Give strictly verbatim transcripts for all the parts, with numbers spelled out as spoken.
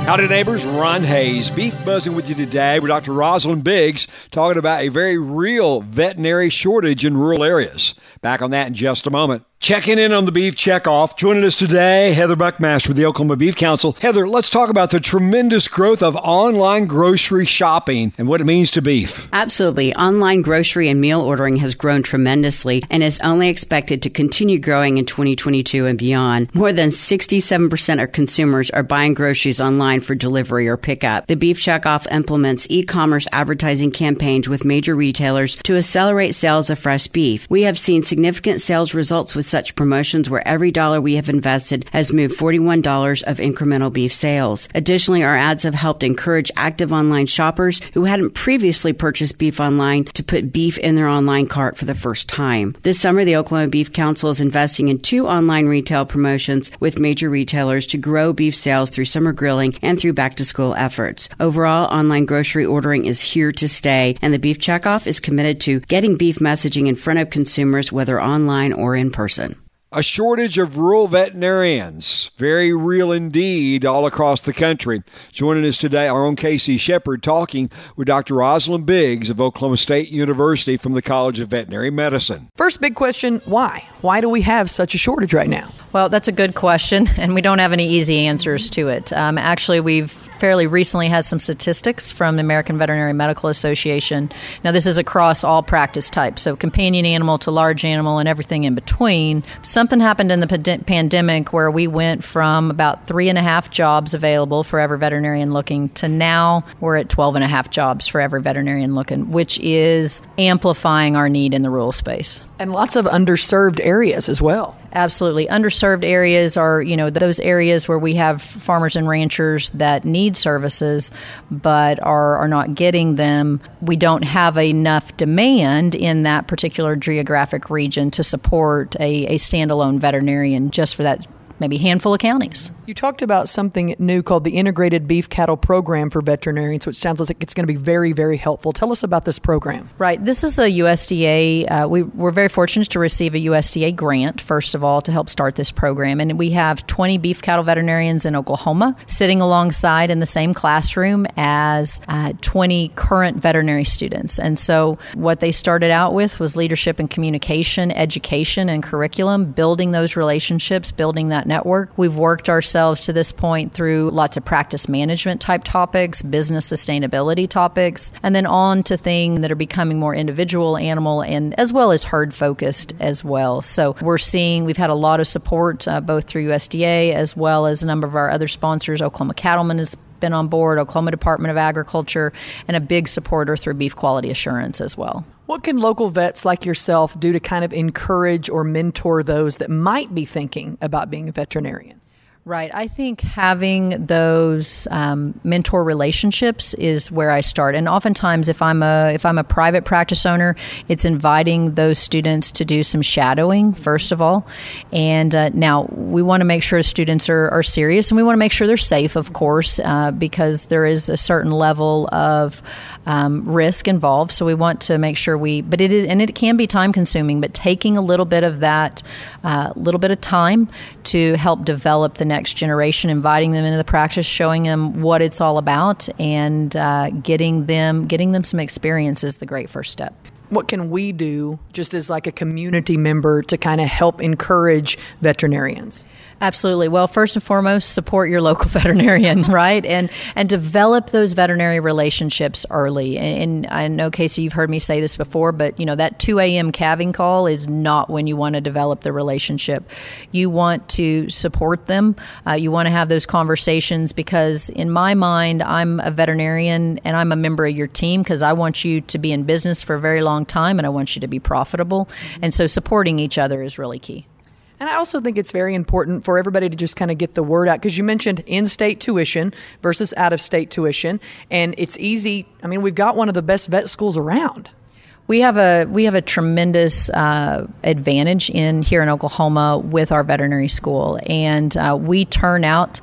Howdy, neighbors. Ron Hayes, Beef Buzzing with you today with Doctor Rosalind Biggs, talking about a very real veterinary shortage in rural areas. Back on that in just a moment. Checking in on the Beef Checkoff. Joining us today, Heather Buckmaster with the Oklahoma Beef Council. Heather, let's talk about the tremendous growth of online grocery shopping and what it means to beef. Absolutely. Online grocery and meal ordering has grown tremendously and is only expected to continue growing in twenty twenty-two and beyond. More than sixty-seven percent of consumers are buying groceries online for delivery or pickup. The Beef Checkoff implements e-commerce advertising campaigns with major retailers to accelerate sales of fresh beef. We have seen significant sales results with such promotions where every dollar we have invested has moved forty-one dollars of incremental beef sales. Additionally, our ads have helped encourage active online shoppers who hadn't previously purchased beef online to put beef in their online cart for the first time. This summer, the Oklahoma Beef Council is investing in two online retail promotions with major retailers to grow beef sales through summer grilling and through back-to-school efforts. Overall, online grocery ordering is here to stay, and the Beef Checkoff is committed to getting beef messaging in front of consumers, whether online or in person. A shortage of rural veterinarians, very real indeed, all across the country. Joining us today, our own Casey Shepard, talking with Doctor Rosalind Biggs of Oklahoma State University from the College of Veterinary Medicine. First big question, why? Why do we have such a shortage right now? Well, that's a good question, and we don't have any easy answers to it. Um, actually, we've fairly recently had some statistics from the American Veterinary Medical Association. Now, this is across all practice types, so companion animal to large animal and everything in between. Something happened in the pand- pandemic where we went from about three and a half jobs available for every veterinarian looking to now we're at twelve and a half jobs for every veterinarian looking, which is amplifying our need in the rural space. And lots of underserved areas as well. Absolutely. Underserved areas are, you know, those areas where we have farmers and ranchers that need services but are, are not getting them. We don't have enough demand in that particular geographic region to support a, a standalone veterinarian just for that maybe handful of counties. You talked about something new called the Integrated Beef Cattle Program for Veterinarians, which sounds like it's going to be very, very helpful. Tell us about this program. Right. This is a U S D A. Uh, we, we're very fortunate to receive a U S D A grant, first of all, to help start this program. And we have twenty beef cattle veterinarians in Oklahoma sitting alongside in the same classroom as uh, twenty current veterinary students. And so what they started out with was leadership and communication, education and curriculum, building those relationships, building that network. We've worked ourselves to this point through lots of practice management type topics, business sustainability topics, and then on to things that are becoming more individual, animal, and as well as herd focused as well. So we're seeing, we've had a lot of support uh, both through U S D A as well as a number of our other sponsors. Oklahoma Cattlemen has been on board, Oklahoma Department of Agriculture, and a big supporter through Beef Quality Assurance as well. What can local vets like yourself do to kind of encourage or mentor those that might be thinking about being a veterinarian? Right. I think having those um, mentor relationships is where I start. And oftentimes, if I'm a if I'm a private practice owner, it's inviting those students to do some shadowing, first of all. And uh, now we want to make sure students are, are serious, and we want to make sure they're safe, of course, uh, because there is a certain level of um, risk involved. So we want to make sure we, but it is, and it can be time consuming, but taking a little bit of that, a uh, little bit of time to help develop the next generation, inviting them into the practice, showing them what it's all about, and uh, getting them getting them some experience is the great first step. What can we do just as like a community member to kind of help encourage veterinarians? Absolutely. Well, first and foremost, support your local veterinarian, right? And and develop those veterinary relationships early. And, and I know, Casey, you've heard me say this before, but you know that two a.m. calving call is not when you want to develop the relationship. You want to support them. Uh, you want to have those conversations because in my mind, I'm a veterinarian and I'm a member of your team because I want you to be in business for a very long time and I want you to be profitable. And so supporting each other is really key. And I also think it's very important for everybody to just kind of get the word out because you mentioned in-state tuition versus out-of-state tuition. And it's easy. I mean, we've got one of the best vet schools around. We have a we have a tremendous uh, advantage in here in Oklahoma with our veterinary school. And uh, we turn out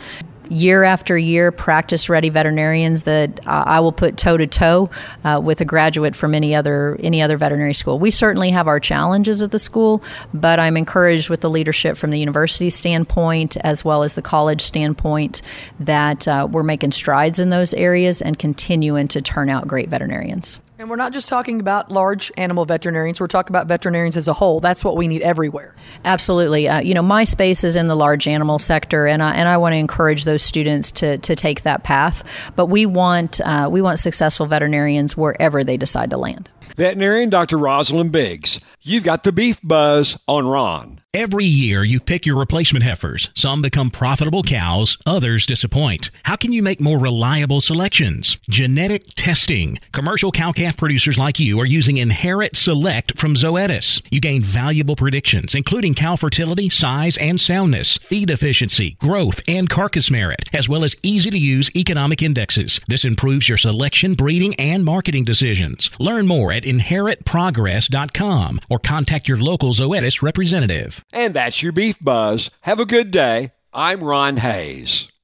year after year practice-ready veterinarians that uh, I will put toe-to-toe uh, with a graduate from any other any other veterinary school. We certainly have our challenges at the school, but I'm encouraged with the leadership from the university standpoint as well as the college standpoint that uh, we're making strides in those areas and continuing to turn out great veterinarians. And we're not just talking about large animal veterinarians. We're talking about veterinarians as a whole. That's what we need everywhere. Absolutely. Uh, you know, my space is in the large animal sector, and I, and I want to encourage those students to to take that path. But we want uh, we want successful veterinarians wherever they decide to land. Veterinarian Doctor Rosalind Biggs. You've got the Beef Buzz on Ron. Every year, you pick your replacement heifers. Some become profitable cows, others disappoint. How can you make more reliable selections? Genetic testing. Commercial cow-calf producers like you are using Inherit Select from Zoetis. You gain valuable predictions, including cow fertility, size, and soundness, feed efficiency, growth, and carcass merit, as well as easy-to-use economic indexes. This improves your selection, breeding, and marketing decisions. Learn more at inherit progress dot com or contact your local Zoetis representative. And that's your Beef Buzz. Have a good day. I'm Ron Hayes.